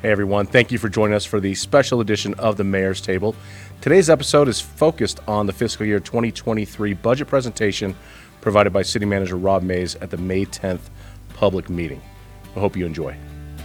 Hey everyone, thank you for joining us for the special edition of the Mayor's Table. Today's episode is focused on the fiscal year 2023 budget presentation provided by City Manager Rob Mays at the May 10th public meeting. I hope you enjoy.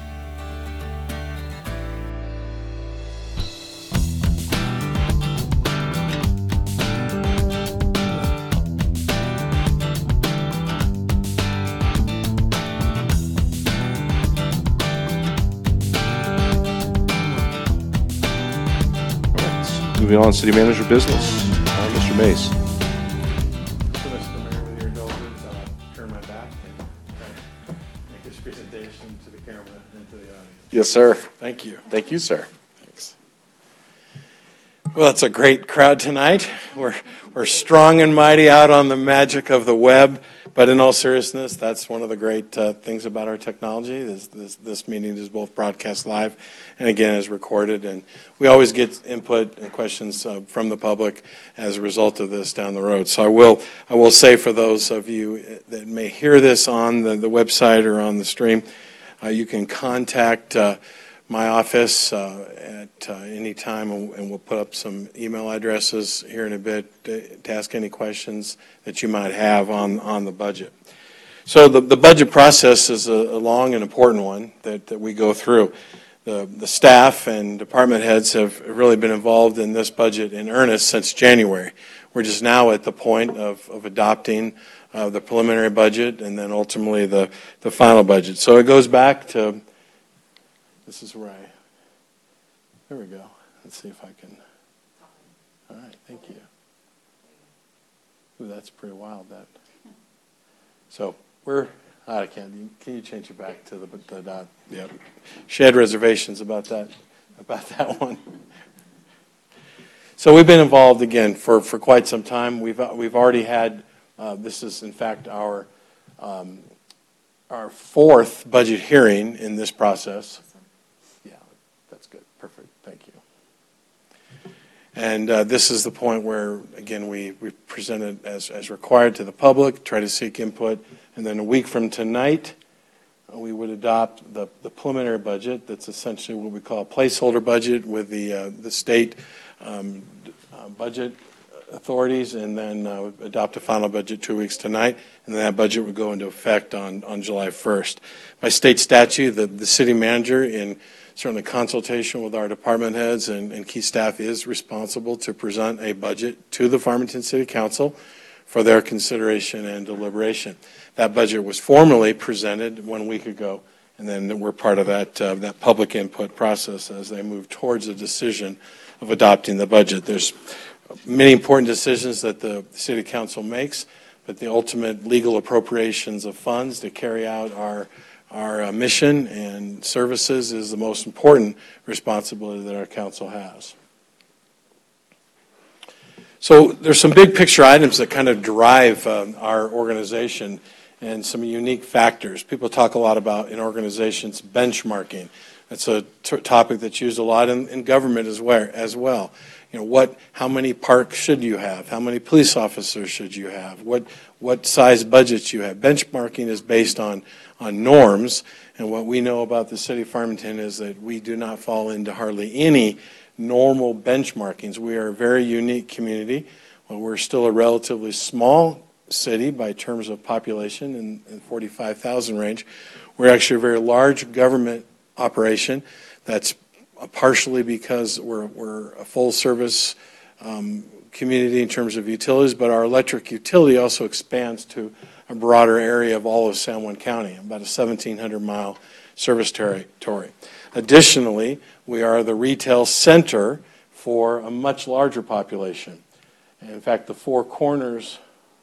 Moving on, City Manager business. Mr. Mays. So, Mr. Mayor, with your indulgence, I'll turn my back and make this presentation to the camera and to the audience. Yes, sir. Thank you. Thank you, sir. Thanks. Well, it's a great crowd tonight. We're strong and mighty out on the magic of the web, but in all seriousness, that's one of the great things about our technology. This meeting is both broadcast live and again is recorded, and we always get input and questions from the public as a result of this down the road. So I will say for those of you that may hear this on the website or on the stream, you can contact my office at any time, and we'll put up some email addresses here in a bit to ask any questions that you might have on the budget. So the budget process is a long and important one that we go through. The staff and department heads have really been involved in this budget in earnest since January. We're just now at the point of adopting the preliminary budget and then ultimately the final budget. So it goes back to, this is where there we go. Let's see if I can, all right, thank you. Ooh, that's pretty wild, that. So I can't, can you change it back to the dot? Yep. She had reservations about that one. So we've been involved again for quite some time. We've already had, this is in fact our fourth budget hearing in this process. Yeah, that's good. Perfect. Thank you. And this is the point where, again, we present it as required to the public, try to seek input, and then a week from tonight, we would adopt the preliminary budget. That's essentially what we call a placeholder budget with the state budget authorities, and then adopt a final budget 2 weeks tonight, and then that budget would go into effect on July 1st. By state statute, the city manager, in certainly consultation with our department heads and key staff, is responsible to present a budget to the Farmington City Council for their consideration and deliberation. That budget was formally presented 1 week ago, and then we're part of that public input process as they move towards a decision of adopting the budget. There's many important decisions that the City Council makes, but the ultimate legal appropriations of funds to carry out our mission and services is the most important responsibility that our council has. So there's some big picture items that kind of drive our organization and some unique factors. People talk a lot about, in organizations, benchmarking. That's a topic that's used a lot in government as well. You know, how many parks should you have? How many police officers should you have? What size budgets you have? Benchmarking is based on norms, and what we know about the city of Farmington is that we do not fall into hardly any normal benchmarkings. We are a very unique community. Well, we're still a relatively small city by terms of population in 45,000 range. We're actually a very large government operation. That's partially because we're a full-service community in terms of utilities, but our electric utility also expands to a broader area of all of San Juan County, about a 1,700-mile service territory. Additionally, we are the retail center for a much larger population. And in fact, the Four Corners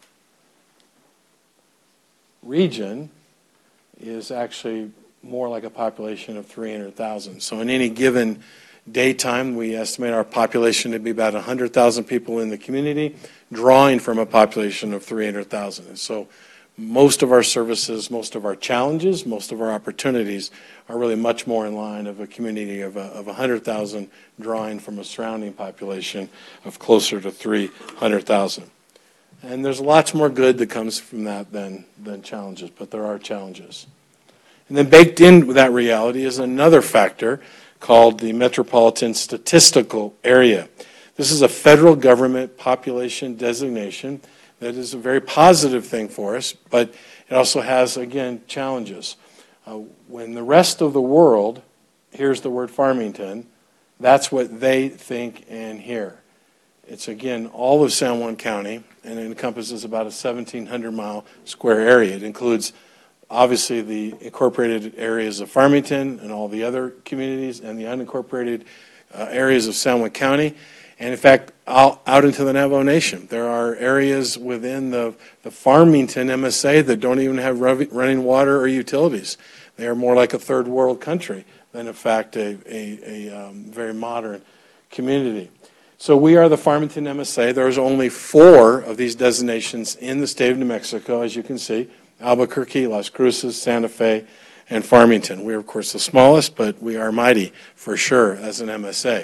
region is actually more like a population of 300,000. So in any given daytime, we estimate our population to be about 100,000 people in the community, drawing from a population of 300,000. And so most of our services, most of our challenges, most of our opportunities are really much more in line of a community of 100,000 drawing from a surrounding population of closer to 300,000. And there's lots more good that comes from that than challenges, but there are challenges. And then baked in with that reality is another factor called the Metropolitan Statistical Area. This is a federal government population designation that is a very positive thing for us, but it also has, again, challenges. When the rest of the world hears the word Farmington, that's what they think and hear. It's, again, all of San Juan County, and it encompasses about a 1,700-mile square area. It includes, obviously, the incorporated areas of Farmington and all the other communities and the unincorporated areas of San Juan County. And, in fact, out into the Navajo Nation. There are areas within the Farmington MSA that don't even have running water or utilities. They are more like a third world country than, in fact, a very modern community. So we are the Farmington MSA. There's only 4 of these designations in the state of New Mexico, as you can see: Albuquerque, Las Cruces, Santa Fe, and Farmington. We are, of course, the smallest, but we are mighty for sure as an MSA.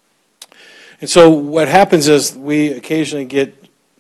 And so what happens is we occasionally get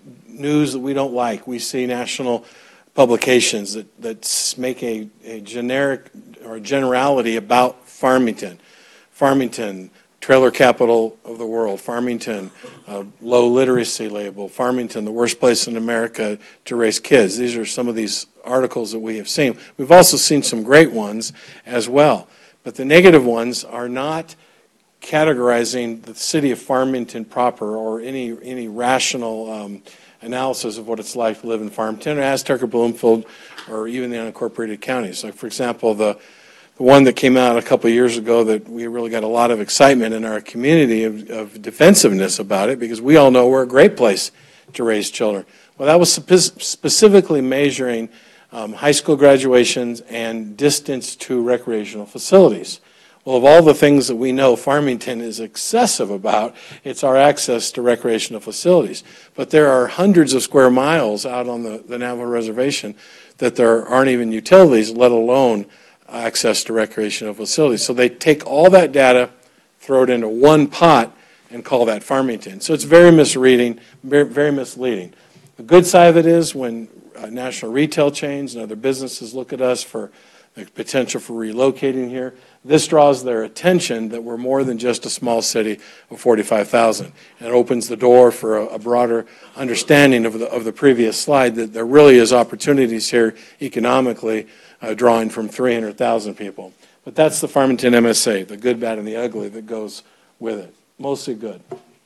news that we don't like. We see national publications that make a generic or a generality about Farmington. Farmington, trailer capital of the world. Farmington, low literacy label. Farmington, the worst place in America to raise kids. These are some of these articles that we have seen. We've also seen some great ones as well. But the negative ones are not categorizing the city of Farmington proper or any rational analysis of what it's like to live in Farmington or Aztec or Bloomfield or even the unincorporated counties. Like, for example, the one that came out a couple of years ago that we really got a lot of excitement in our community of defensiveness about it, because we all know we're a great place to raise children. Well, that was specifically measuring high school graduations and distance to recreational facilities. Well, of all the things that we know Farmington is excessive about, it's our access to recreational facilities. But there are hundreds of square miles out on the Navajo Reservation that there aren't even utilities, let alone access to recreational facilities. So they take all that data, throw it into one pot, and call that Farmington. So it's very misleading, very misleading. The good side of it is when national retail chains and other businesses look at us for the potential for relocating here, this draws their attention that we're more than just a small city of 45,000. And it opens the door for a broader understanding of the previous slide that there really is opportunities here economically, drawing from 300,000 people. But that's the Farmington MSA, the good, bad, and the ugly that goes with it. Mostly good.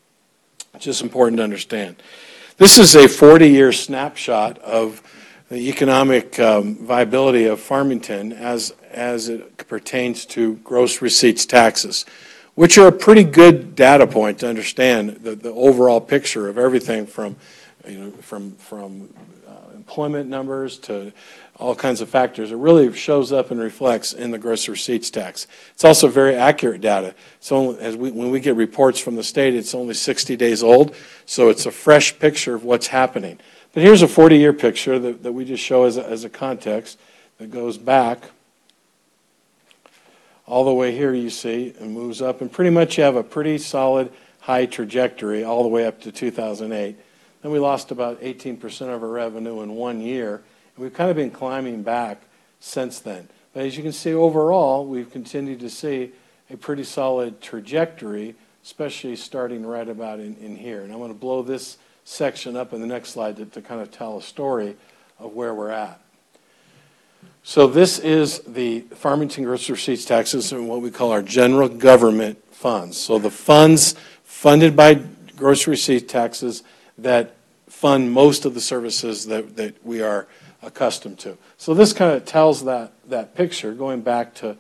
It's just important to understand. This is a 40-year snapshot of the economic viability of Farmington as it pertains to gross receipts taxes, which are a pretty good data point to understand the overall picture of everything from employment numbers to all kinds of factors. It really shows up and reflects in the gross receipts tax. It's also very accurate data. So when we get reports from the state, it's only 60 days old, so it's a fresh picture of what's happening. But here's a 40-year picture that we just show as a context that goes back all the way here, you see, and moves up. And pretty much you have a pretty solid high trajectory all the way up to 2008. Then we lost about 18% of our revenue in 1 year. And we've kind of been climbing back since then. But as you can see, overall, we've continued to see a pretty solid trajectory, especially starting right about in here. And I'm going to blow this section up in the next slide to kind of tell a story of where we're at. So this is the Farmington gross receipts taxes and what we call our general government funds. So the funds funded by gross receipts taxes that fund most of the services that we are accustomed to. So this kind of tells that picture going back to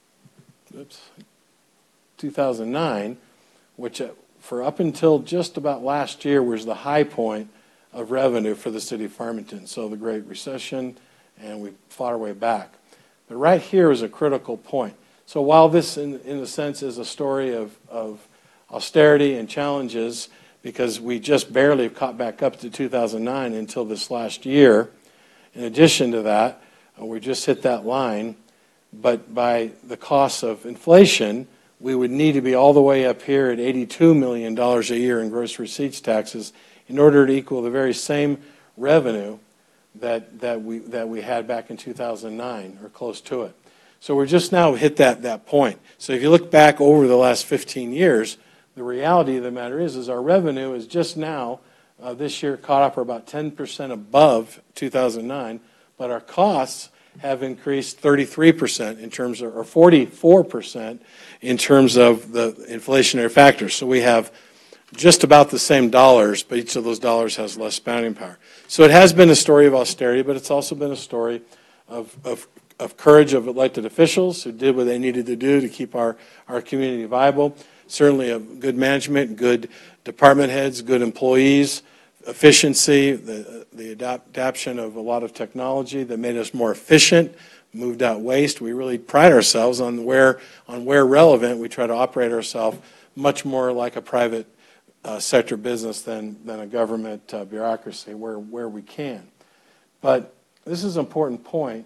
2009, which for up until just about last year was the high point of revenue for the city of Farmington. So the Great Recession, and we fought our way back. But right here is a critical point. So while this, in a sense, is a story of austerity and challenges, because we just barely caught back up to 2009 until this last year, in addition to that, we just hit that line, but by the cost of inflation, we would need to be all the way up here at $82 million a year in gross receipts taxes in order to equal the very same revenue that we had back in 2009, or close to it. So we're just now hit that point. So if you look back over the last 15 years, the reality of the matter is our revenue is just now, this year, caught up or about 10% above 2009, but our costs have increased 33% in terms of, or 44% in terms of the inflationary factors. So we have just about the same dollars, but each of those dollars has less spending power. So it has been a story of austerity, but it's also been a story of courage of elected officials who did what they needed to do to keep our community viable. Certainly of good management, good department heads, good employees, efficiency, the adoption of a lot of technology that made us more efficient, moved out waste. We really pride ourselves on where relevant, we try to operate ourselves much more like a private sector business than a government bureaucracy where we can. But this is an important point.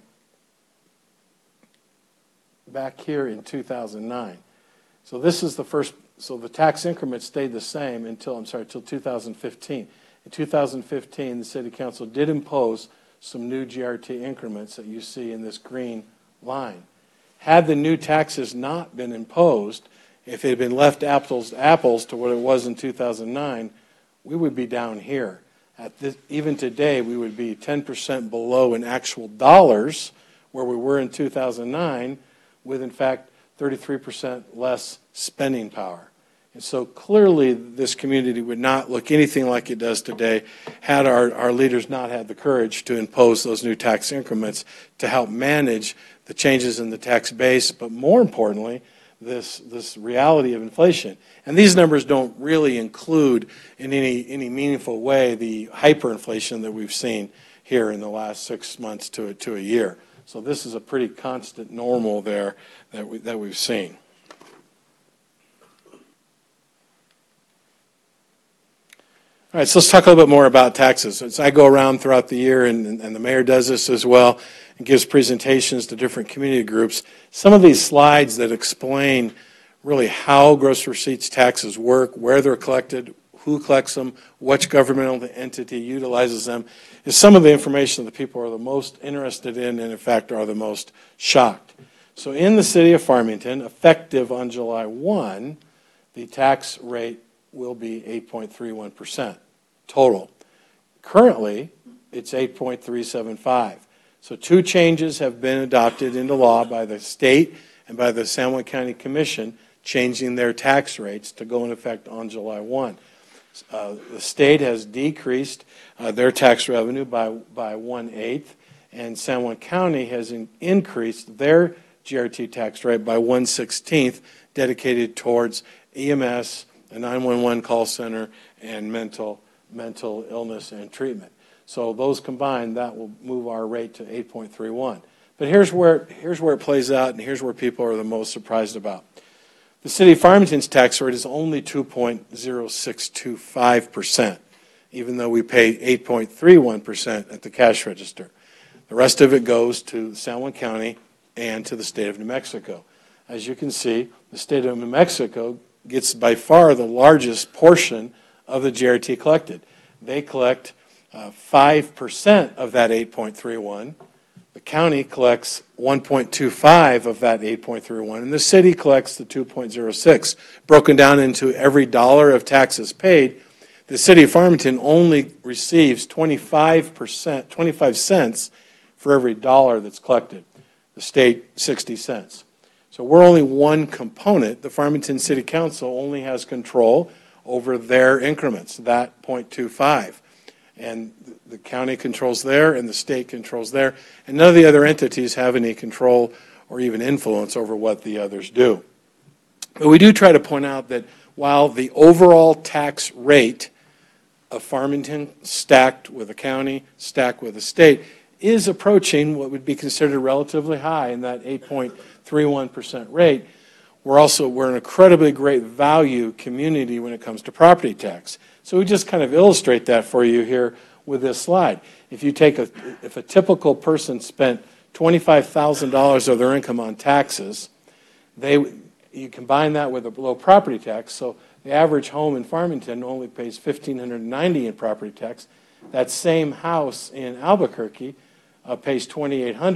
Back here in 2009. So this is the first, so the tax increment stayed the same until 2015. In 2015, the City Council did impose some new GRT increments that you see in this green line. Had the new taxes not been imposed, if it had been left apples to apples to what it was in 2009, we would be down here. Even today, we would be 10% below in actual dollars where we were in 2009, with, in fact, 33% less spending power. And so clearly this community would not look anything like it does today had our leaders not had the courage to impose those new tax increments to help manage the changes in the tax base, but more importantly, this reality of inflation. And these numbers don't really include in any meaningful way the hyperinflation that we've seen here in the last 6 months to a year. So this is a pretty constant normal there that we've seen. All right, so let's talk a little bit more about taxes. As I go around throughout the year, and the mayor does this as well, and gives presentations to different community groups, some of these slides that explain really how gross receipts taxes work, where they're collected, who collects them, which governmental entity utilizes them, is some of the information that people are the most interested in and, in fact, are the most shocked. So in the city of Farmington, effective on July 1, the tax rate will be 8.31% total. Currently, it's 8.375. So two changes have been adopted into law by the state and by the San Juan County Commission, changing their tax rates to go in effect on July 1. The state has decreased their tax revenue by 1/8, and San Juan County has increased their GRT tax rate by 1/16, dedicated towards EMS, a 911 call center, and mental illness and treatment. So those combined, that will move our rate to 8.31. But here's where it plays out, and here's where people are the most surprised about. The city of Farmington's tax rate is only 2.0625%, even though we pay 8.31% at the cash register. The rest of it goes to San Juan County and to the state of New Mexico. As you can see, the state of New Mexico gets by far the largest portion of the GRT collected. They collect 5% of that 8.31. The county collects 1.25 of that 8.31, and the city collects the 2.06. Broken down into every dollar of taxes paid, the city of Farmington only receives 25 cents for every dollar that's collected. The state, 60 cents. So we're only one component. The Farmington City Council only has control over their increments, that 0.25. And the county controls there, and the state controls there, and none of the other entities have any control or even influence over what the others do. But we do try to point out that while the overall tax rate of Farmington, stacked with the county, stacked with the state, is approaching what would be considered relatively high in that 8.31% rate, we're an incredibly great value community when it comes to property tax. So we just kind of illustrate that for you here with this slide. If you take if a typical person spent $25,000 of their income on taxes, you combine that with a low property tax. So the average home in Farmington only pays $1,590 in property tax. That same house in Albuquerque pays $2,800.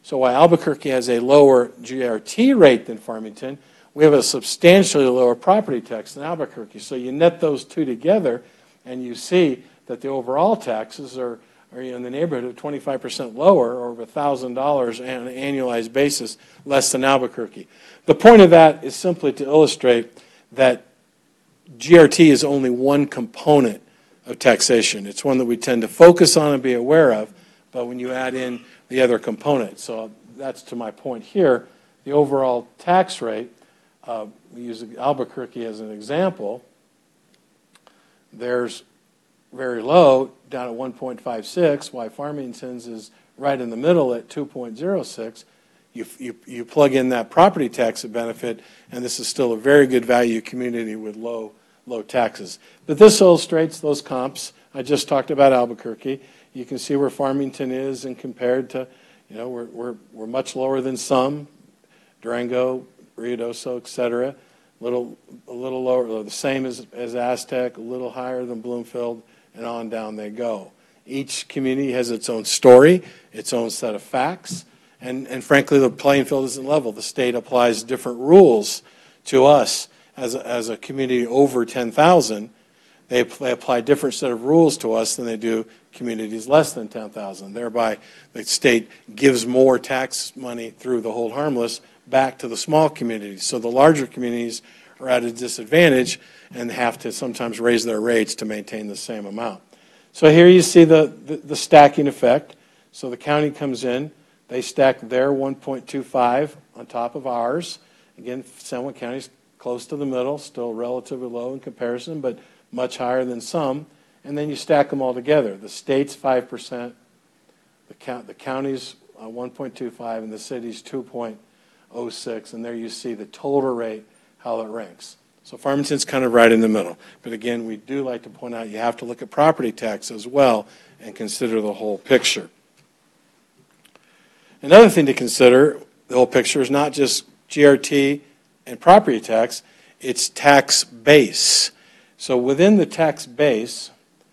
So while Albuquerque has a lower GRT rate than Farmington, we have a substantially lower property tax than Albuquerque. So you net those two together, and you see that the overall taxes are in the neighborhood of 25% lower, or over $1,000 on an annualized basis, less than Albuquerque. The point of that is simply to illustrate that GRT is only one component of taxation. It's one that we tend to focus on and be aware of, but when you add in the other components. So that's to my point here. The overall tax rate, we use Albuquerque as an example, there's very low, down at 1.56, while Farmington's is right in the middle at 2.06. You plug in that property tax benefit, and this is still a very good value community with low taxes. But this illustrates those comps. I just talked about Albuquerque. You can see where Farmington is, and compared to, we're much lower than some, Durango, Ruidoso, et cetera. A little lower, the same as Aztec, a little higher than Bloomfield, and on down they go. Each community has its own story, its own set of facts, and frankly, the playing field isn't level. The state applies different rules to us as a community over 10,000. They apply a different set of rules to us than they do communities less than 10,000. Thereby, the state gives more tax money through the hold harmless back to the small communities. So the larger communities are at a disadvantage and have to sometimes raise their rates to maintain the same amount. So here you see the stacking effect. So the county comes in, they stack their 1.25 on top of ours. Again, San Juan County's close to the middle, still relatively low in comparison, but much higher than some. And then you stack them all together. The state's 5%, the county's 1.25, and the city's 2.06. And there you see the total rate, how it ranks. So Farmington's kind of right in the middle. But again, we do like to point out you have to look at property tax as well and consider the whole picture. Another thing to consider, the whole picture, is not just GRT and property tax, it's tax base. So within the tax base,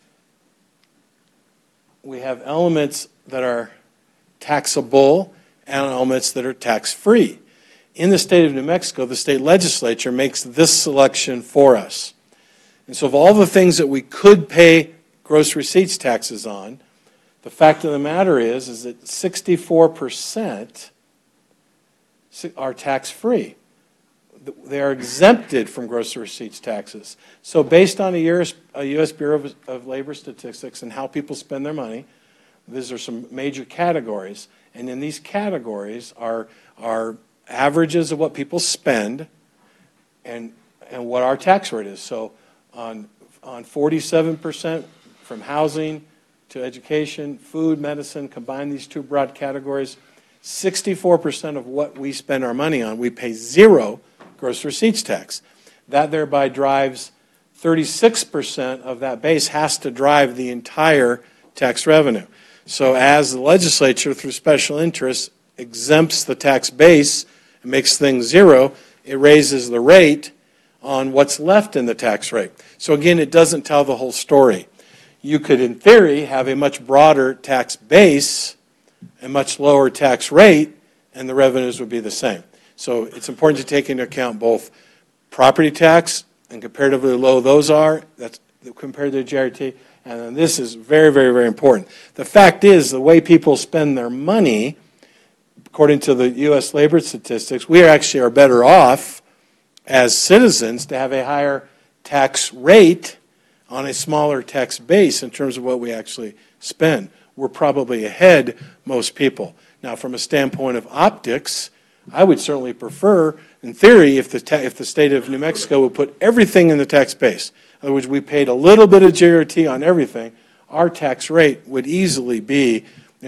we have elements that are taxable and elements that are tax-free. In the state of New Mexico, the state legislature makes this selection for us. And so of all the things that we could pay gross receipts taxes on, the fact of the matter is that 64% are tax-free. They are exempted from gross receipts taxes. So based on a U.S. Bureau of Labor Statistics and how people spend their money, these are some major categories. And in these categories are averages of what people spend and what our tax rate is. So on 47% from housing to education, food, medicine, combine these two broad categories, 64% of what we spend our money on, we pay zero gross receipts tax. That thereby drives 36% of that base has to drive the entire tax revenue. So as the legislature, through special interests, exempts the tax base and makes things zero, it raises the rate on what's left in the tax rate. So again, it doesn't tell the whole story. You could, in theory, have a much broader tax base, a much lower tax rate, and the revenues would be the same. So it's important to take into account both property tax and comparatively low those are, that's compared to GRT, and then this is very, very, very important. The fact is, the way people spend their money, according to the U.S. labor statistics, we actually are better off as citizens to have a higher tax rate on a smaller tax base in terms of what we actually spend. We're probably ahead most people. Now, from a standpoint of optics, I would certainly prefer, in theory, if the state of New Mexico would put everything in the tax base. In other words, we paid a little bit of GRT on everything, our tax rate would easily be,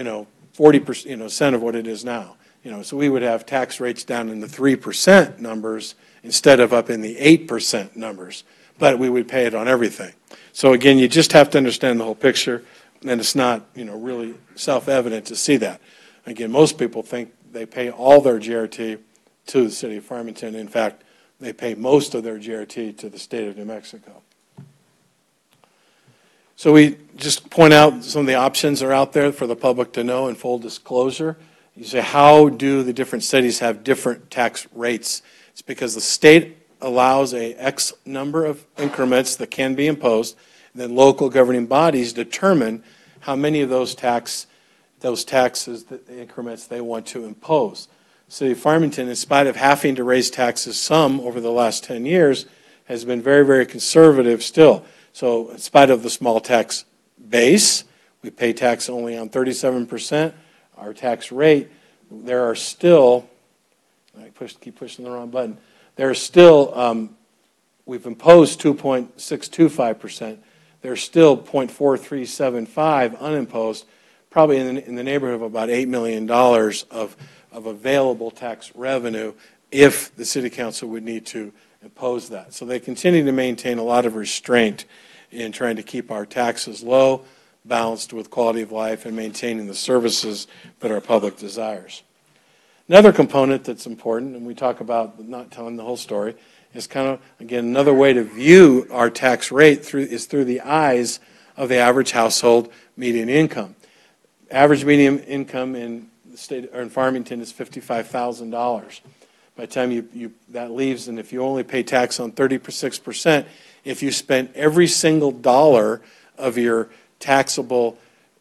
40% of what it is now. So we would have tax rates down in the 3% numbers instead of up in the 8% numbers. But we would pay it on everything. So again, you just have to understand the whole picture, and it's not, really self-evident to see that. Again, most people think they pay all their GRT to the city of Farmington. In fact, they pay most of their GRT to the state of New Mexico. So we just point out some of the options that are out there for the public to know in full disclosure. You say, how do the different cities have different tax rates? It's because the state allows a X number of increments that can be imposed, and then local governing bodies determine how many of those taxes, the increments they want to impose. City of Farmington, in spite of having to raise taxes some over the last 10 years, has been very, very conservative still. So in spite of the small tax base, we pay tax only on 37%. Our tax rate, there are still, keep pushing the wrong button, there are still, we've imposed 2.625%. There's still 0.4375 unimposed, probably in the neighborhood of about $8 million of available tax revenue if the city council would need to impose that. So they continue to maintain a lot of restraint in trying to keep our taxes low, balanced with quality of life, and maintaining the services that our public desires. Another component that's important, and we talk about not telling the whole story, is kind of, again, another way to view our tax rate is through the eyes of the average household median income. Average median income in the state or in Farmington is $55,000. By the time that leaves, and if you only pay tax on 36%, if you spent every single dollar of your taxable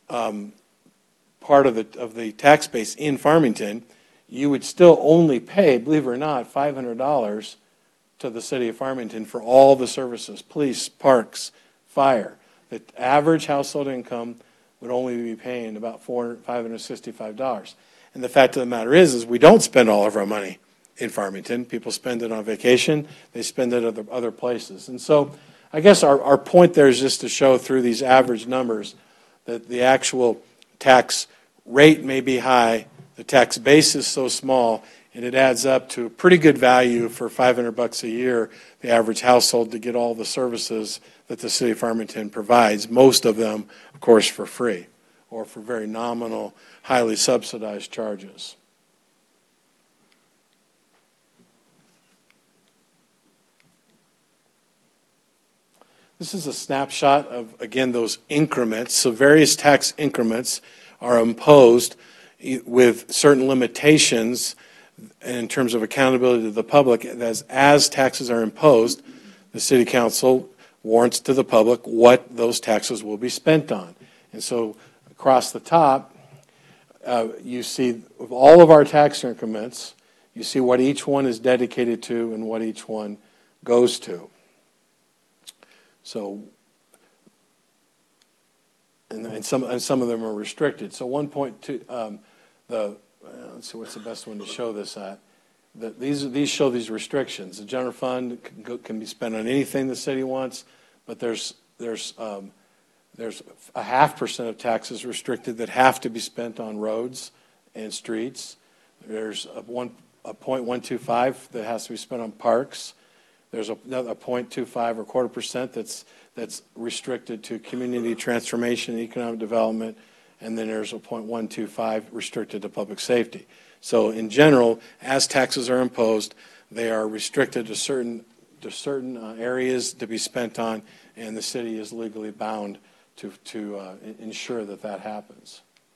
part of the tax base in Farmington, you would still only pay, believe it or not, $500 to the city of Farmington for all the services, police, parks, fire. The average household income would only be paying about $565. And the fact of the matter is we don't spend all of our money in Farmington. People spend it on vacation. They spend it at other places. And so I guess our point there is just to show through these average numbers that the actual tax rate may be high, the tax base is so small, and it adds up to a pretty good value for $500 a year, the average household, to get all the services that the city of Farmington provides, most of them, of course, for free or for very nominal, highly subsidized charges. This is a snapshot of, again, those increments. So various tax increments are imposed with certain limitations in terms of accountability to the public. As taxes are imposed, the city council warrants to the public what those taxes will be spent on. And so across the top, you see of all of our tax increments, you see what each one is dedicated to and what each one goes to. So, and some of them are restricted. So 1.2, let's see what's the best one to show this at. These show these restrictions. The general fund can be spent on anything the city wants, but there's a 0.5% of taxes restricted that have to be spent on roads and streets. There's a 0.125 that has to be spent on parks. There's a 0.25 or 0.25% that's restricted to community transformation and economic development, and then there's a 0.125 restricted to public safety. So in general, as taxes are imposed, they are restricted to certain areas to be spent on, and the city is legally bound to ensure that happens.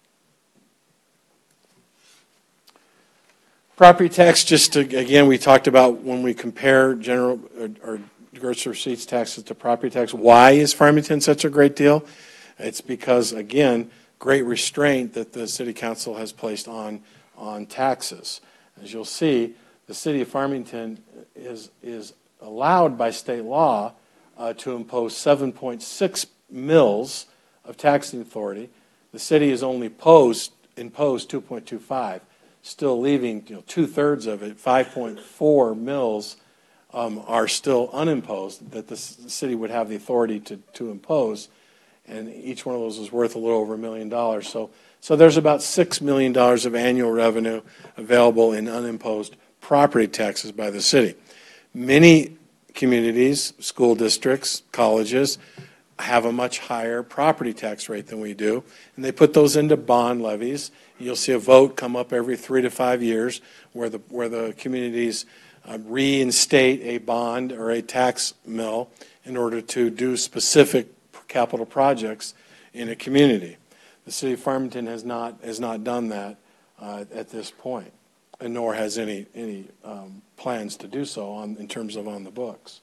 Property tax, again, we talked about when we compare general or gross receipts taxes to property tax. Why is Farmington such a great deal? It's because, again, great restraint that the city council has placed on taxes. As you'll see, the city of Farmington is allowed by state law to impose 7.6 mils of taxing authority. The city has only imposed 2.25. Still leaving 2/3 of it, 5.4 mils, are still unimposed that the city would have the authority to impose, and each one of those is worth a little over $1 million. So there's about $6 million of annual revenue available in unimposed property taxes by the city. Many communities, school districts, colleges have a much higher property tax rate than we do, and they put those into bond levies. You'll see a vote come up every 3 to 5 years where the communities reinstate a bond or a tax mill in order to do specific capital projects in a community. The city of Farmington has not done that at this point, and nor has any plans to do so in terms of on the books.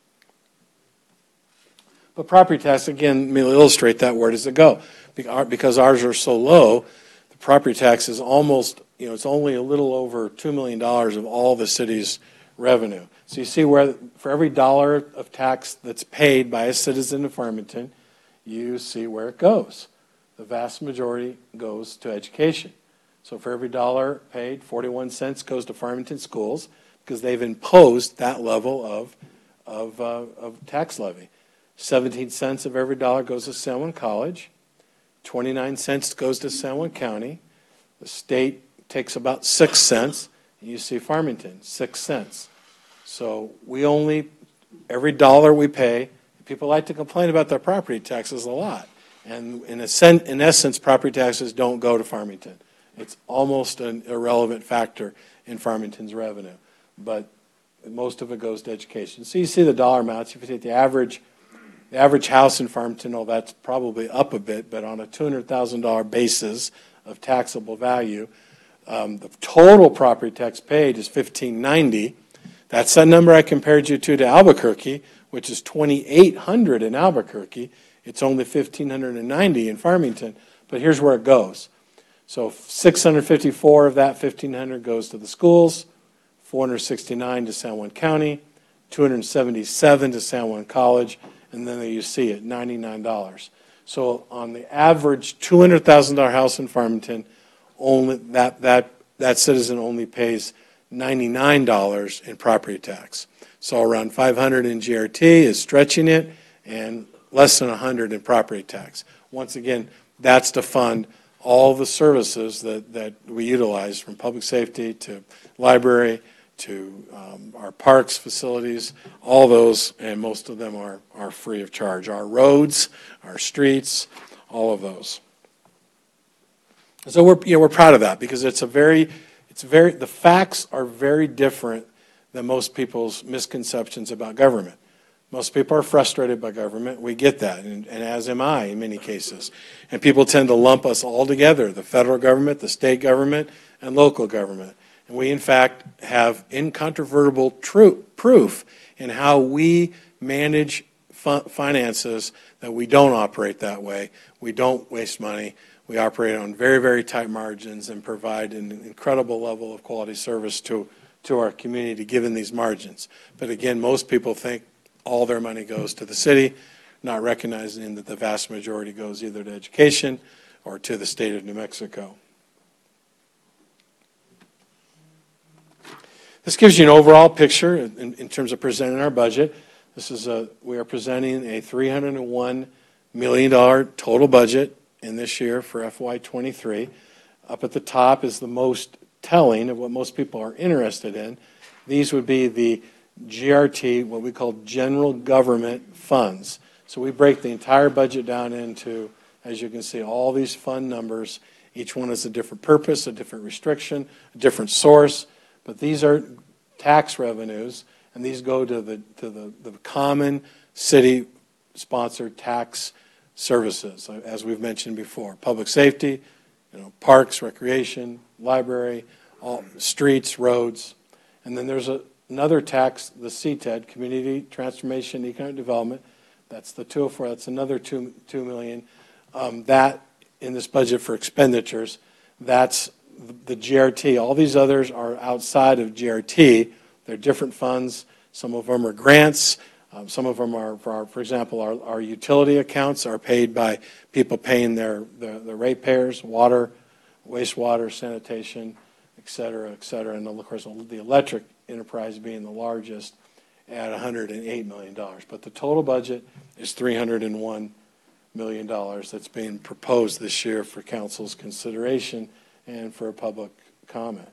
But property tax, again, may illustrate that, where does it go? Because ours are so low, the property tax is almost, it's only a little over $2 million of all the city's revenue. So you see where for every dollar of tax that's paid by a citizen of Farmington, you see where it goes. The vast majority goes to education. So for every dollar paid, 41 cents goes to Farmington schools because they've imposed that level of tax levy. 17 cents of every dollar goes to San Juan College. 29 cents goes to San Juan County. The state takes about 6 cents. And you see Farmington, 6 cents. So we only, every dollar we pay, people like to complain about their property taxes a lot. And in essence, property taxes don't go to Farmington. It's almost an irrelevant factor in Farmington's revenue. But most of it goes to education. So you see the dollar amounts. If you take the average house in Farmington, that's probably up a bit, but on a $200,000 basis of taxable value, the total property tax paid is $1,590. That's that number I compared you to Albuquerque, which is $2,800 in Albuquerque. It's only $1,590 in Farmington, but here's where it goes. So 654 of that 1,500 goes to the schools, 469 to San Juan County, 277 to San Juan College, and then you see it, $99. So on the average $200,000 house in Farmington, only that citizen only pays $99 in property tax. So around $500 in GRT is stretching it, and less than $100 in property tax. Once again, that's to fund all the services that we utilize, from public safety to library to our parks facilities, all those, and most of them are free of charge. Our roads, our streets, all of those. So we're proud of that, because the facts are very different than most people's misconceptions about government. Most people are frustrated by government. We get that, and as am I in many cases. And people tend to lump us all together, the federal government, the state government, and local government. And we, in fact, have incontrovertible proof in how we manage finances that we don't operate that way. We don't waste money. We operate on very, very tight margins and provide an incredible level of quality service to our community given these margins. But again, most people think all their money goes to the city, not recognizing that the vast majority goes either to education or to the state of New Mexico. This gives you an overall picture in terms of presenting our budget. We are presenting a $301 million total budget in this year for FY23. Up at the top is the most telling of what most people are interested in. These would be the GRT, what we call general government funds. So we break the entire budget down into, as you can see, all these fund numbers. Each one has a different purpose, a different restriction, a different source. But these are tax revenues, and these go to the common city-sponsored tax services, as we've mentioned before. Public safety, parks, recreation, library, all streets, roads. And then there's another tax, the CTED, Community Transformation Economic Development. That's the 204. That's another $2 million. That in this budget for expenditures, that's the GRT. All these others are outside of GRT. They're different funds. Some of them are grants. Some of them are, for example, our utility accounts are paid by people paying the ratepayers, water, wastewater, sanitation, et cetera, et cetera. And of course, the electric enterprise being the largest at $108 million. But the total budget is $301 million that's being proposed this year for council's consideration and for a public comment.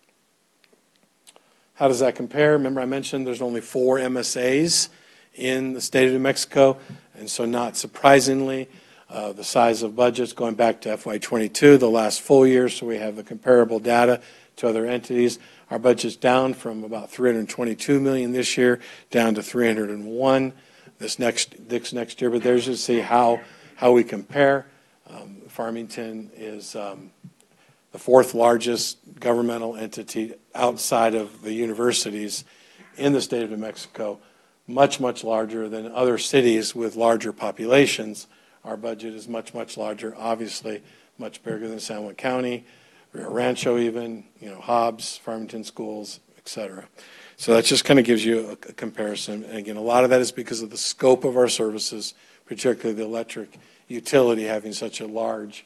How does that compare? Remember I mentioned there's only 4 MSAs in the state of New Mexico, and so not surprisingly, the size of budgets going back to FY22, the last full year, so we have the comparable data to other entities. Our budget's down from about $322 million this year down to $301 this next year, but there's to see how we compare. Farmington is the the fourth largest governmental entity outside of the universities in the state of New Mexico, much, much larger than other cities with larger populations. Our budget is much, much larger, obviously much bigger than San Juan County, Rio Rancho even, Hobbs, Farmington Schools, et cetera. So that just kind of gives you a comparison. And again, a lot of that is because of the scope of our services, particularly the electric utility having such a large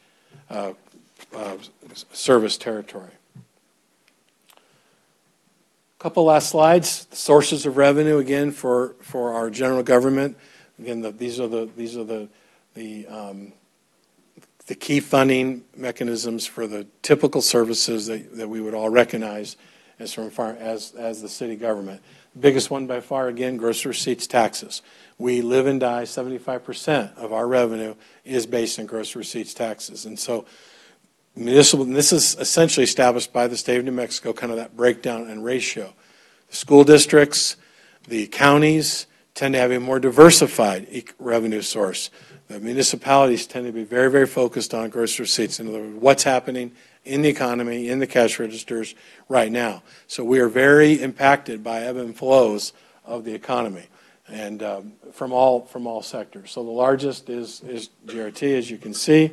service territory. Couple last slides. Sources of revenue again for our general government. Again, these are the key funding mechanisms for the typical services that we would all recognize as the city government. The biggest one by far, again, gross receipts taxes. We live and die, 75% of our revenue is based on gross receipts taxes. And so municipal, and this is essentially established by the state of New Mexico, kind of that breakdown and ratio. The school districts, the counties tend to have a more diversified revenue source. The municipalities tend to be very, very focused on gross receipts, in other words, what's happening in the economy, in the cash registers right now. So we are very impacted by ebb and flows of the economy, and from all sectors. So the largest is GRT, as you can see.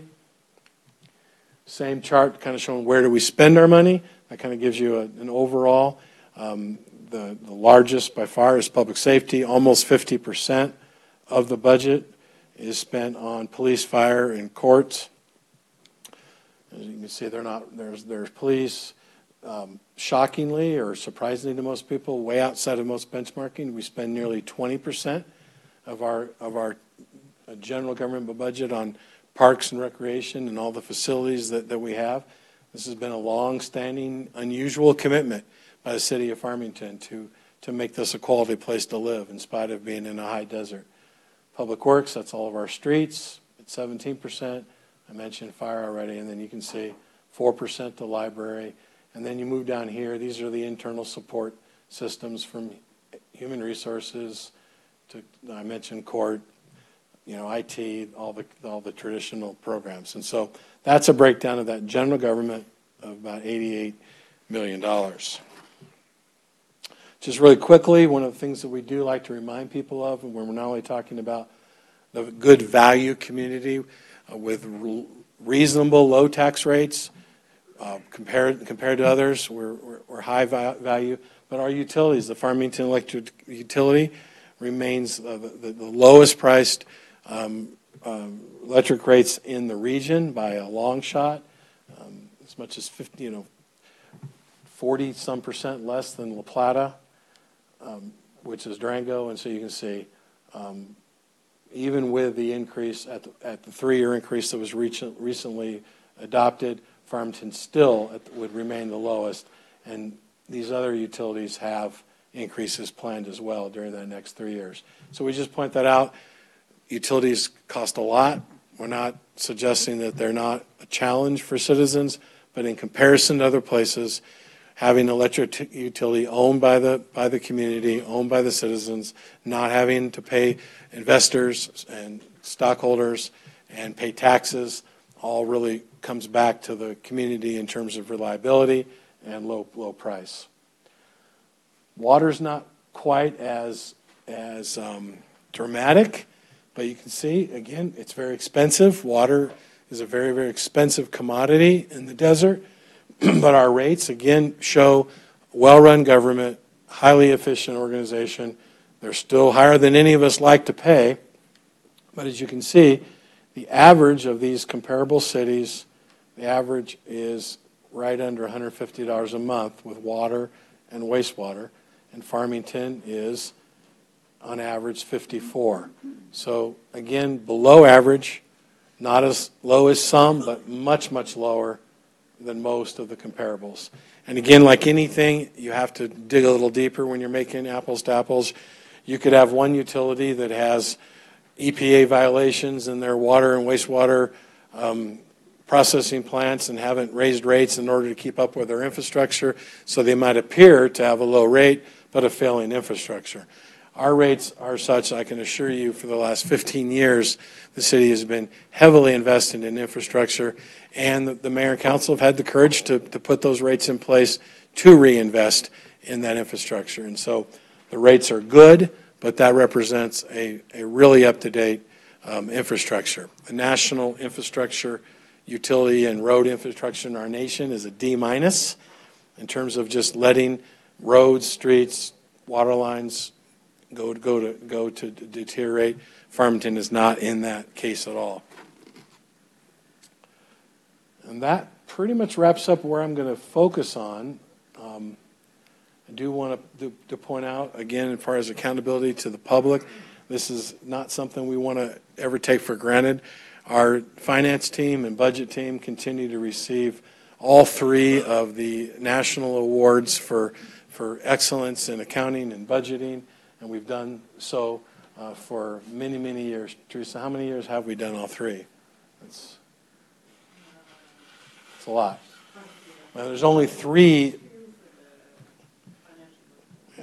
Same chart kind of showing where do we spend our money. That kind of gives you an overall. The largest by far is public safety. Almost 50% of the budget is spent on police, fire, and courts. As you can see, there's police. Shockingly or surprisingly to most people, way outside of most benchmarking, we spend nearly 20% of our general government budget on parks and recreation and all the facilities that we have. This has been a long-standing, unusual commitment by the city of Farmington to make this a quality place to live in spite of being in a high desert. Public Works, that's all of our streets, at 17%. I mentioned fire already, and then you can see 4% to library. And then you move down here, these are the internal support systems from human resources to, I mentioned court, IT, all the traditional programs. And so that's a breakdown of that general government of about $88 million. Just really quickly, one of the things that we do like to remind people of, and when we're not only talking about the good value community with reasonable low tax rates, compared to others, we're high value. But our utilities, the Farmington Electric Utility, remains the lowest priced electric rates in the region by a long shot, as much as 40-some% less than La Plata, which is Durango. And so you can see, even with the increase at the 3-year increase that was recently adopted, Farmington still would remain the lowest, and these other utilities have increases planned as well during the next 3 years. So we just point that out. Utilities cost a lot. We're not suggesting that they're not a challenge for citizens, but in comparison to other places, having an electric utility owned by the community, owned by the citizens, not having to pay investors and stockholders and pay taxes, all really comes back to the community in terms of reliability and low price. Water's not quite as dramatic, but you can see, again, it's very expensive. Water is a very, very expensive commodity in the desert, but our rates, again, show well-run government, highly efficient organization. They're still higher than any of us like to pay, but as you can see, the average of these comparable cities, the average is right under $150 a month with water and wastewater, and Farmington is, on average, $54. So, again, below average, not as low as some, but much, much lower than most of the comparables. And again, like anything, you have to dig a little deeper when you're making apples to apples. You could have one utility that has EPA violations in their water and wastewater processing plants and haven't raised rates in order to keep up with their infrastructure, so they might appear to have a low rate but a failing infrastructure. our rates are such, I can assure you, for the last 15 years, the city has been heavily invested in infrastructure, and the mayor and council have had the courage to put those rates in place to reinvest in that infrastructure. And so the rates are good, but that represents a really up-to-date infrastructure. The national infrastructure, utility, and road infrastructure in our nation is a D- in terms of just letting roads, streets, water lines go to deteriorate. Farmington is not in that case at all. And that pretty much wraps up where I'm going to focus on. I do want to point out, again, as far as accountability to the public, this is not something we want to ever take for granted. Our finance team and budget team continue to receive all 3 of the national awards for excellence in accounting and budgeting, and we've done so for many, many years. Teresa, how many years have we done all 3? It's a lot. Well, there's only 3. Yeah.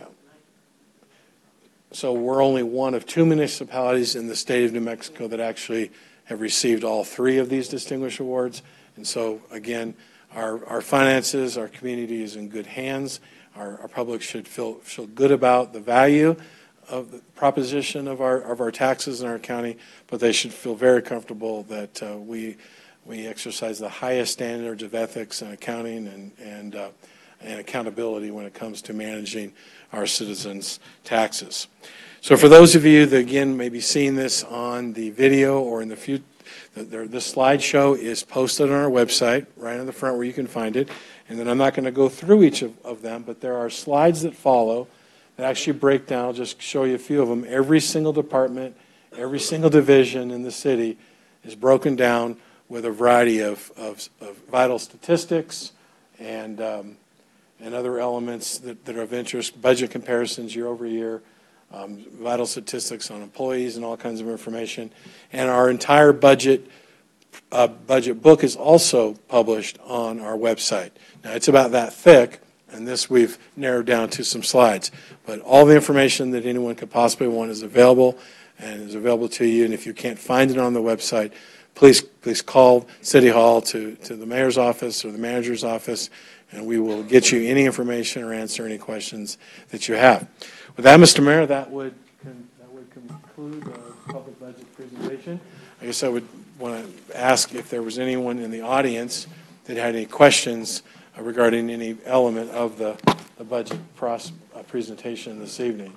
So we're only one of 2 municipalities in the state of New Mexico that actually have received all 3 of these distinguished awards. And so, again, our finances, our community is in good hands. Our public should feel good about the value of the proposition of our taxes in our county, but they should feel very comfortable that we exercise the highest standards of ethics and accounting and accountability when it comes to managing our citizens' taxes. So for those of you that, again, may be seeing this on the video or in the future, this slideshow is posted on our website, right on the front where you can find it. And then I'm not going to go through each of them, but there are slides that follow that actually break down. I'll just show you a few of them. Every single department, every single division in the city is broken down with a variety of vital statistics and other elements that are of interest, budget comparisons year over year, vital statistics on employees and all kinds of information. And our entire budget book is also published on our website. Now, it's about that thick, and this we've narrowed down to some slides. But all the information that anyone could possibly want is available and is available to you. And if you can't find it on the website, please call City Hall to the mayor's office or the manager's office, and we will get you any information or answer any questions that you have. With that, Mr. Mayor, that would conclude the public budget presentation. I guess I would want to ask if there was anyone in the audience that had any questions regarding any element of the budget presentation this evening.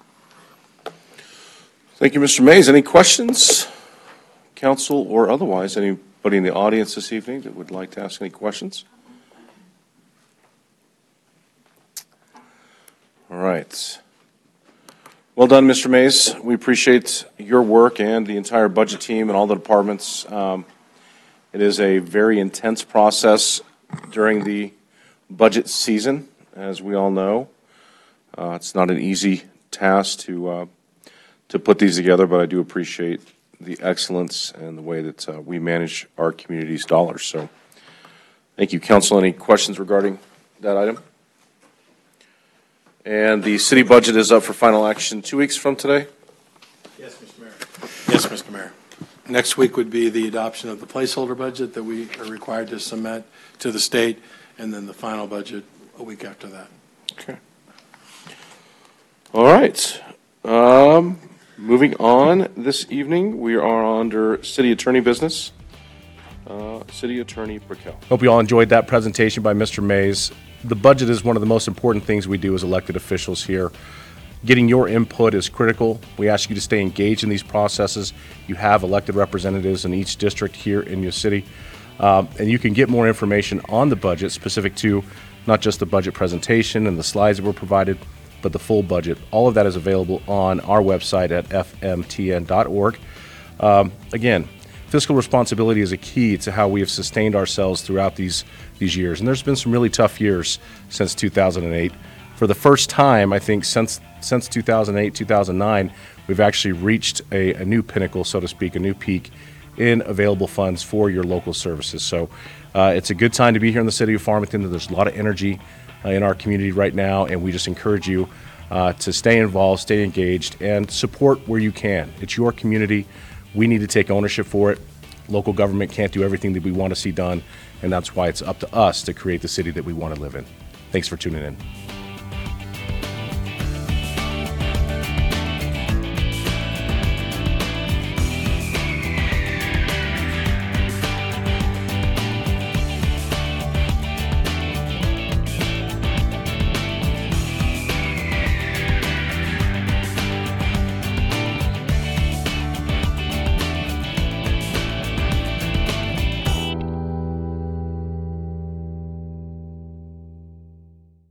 Thank you, Mr. Mays. Any questions, council or otherwise? Anybody in the audience this evening that would like to ask any questions? All right. Well done, Mr. Mays. We appreciate your work and the entire budget team and all the departments. It is a very intense process during the budget season, as we all know. It's not an easy task to put these together, but I do appreciate the excellence and the way that we manage our community's dollars. So thank you. Council, any questions regarding that item? And the city budget is up for final action 2 weeks from today? Yes, Mr. Mayor. Yes, Mr. Mayor. Next week would be the adoption of the placeholder budget that we are required to submit to the state, and then the final budget a week after that. Okay. All right. Moving on this evening, we are under city attorney business. City Attorney Brickell. Hope you all enjoyed that presentation by Mr. Mays. The budget is one of the most important things we do as elected officials here. Getting your input is critical. We ask you to stay engaged in these processes. You have elected representatives in each district here in your city. And you can get more information on the budget specific to not just the budget presentation and the slides that were provided, but the full budget. All of that is available on our website at fmtn.org. Again, fiscal responsibility is a key to how we have sustained ourselves throughout these years. And there's been some really tough years since 2008. For the first time, I think, since 2008, 2009, we've actually reached a new pinnacle, so to speak, a new peak in available funds for your local services. So it's a good time to be here in the city of Farmington. There's a lot of energy in our community right now, and we just encourage you to stay involved, stay engaged, and support where you can. It's your community. We need to take ownership for it. Local government can't do everything that we want to see done, and that's why it's up to us to create the city that we want to live in. Thanks for tuning in.